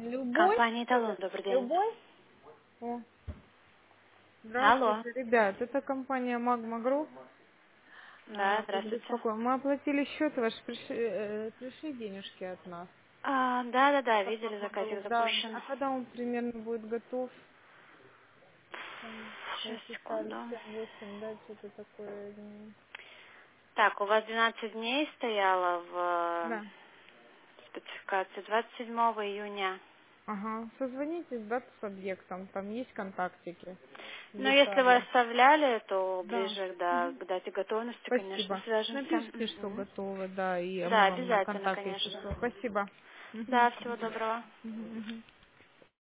Любой? Компания «Эталон», добрый день. Любой? О, Алло. здравствуйте, ребят. Это компания Magma Group. Да, Вас здравствуйте. беспокоим. Мы оплатили счет ваш, пришли денежки от нас. Да, От видели, Magma заказик Group, да. запущен. А когда он примерно будет готов? Там, вы Сейчас, писали секунду. 7-8, да, что-то такое. Так, у вас 12 дней стояло в Да. спецификации 27 июня. Ага. Созвонитесь, да, с объектом. Там есть контактики Но если вы детали. оставляли, то Да. ближе Мгм. к дате готовности, конечно, Спасибо. свяжемся. Напишите, что готовы, да, и Да, мы вам обязательно, контакты, если конечно. что. Спасибо. Мгм. Да, всего доброго. Мгм, мгм.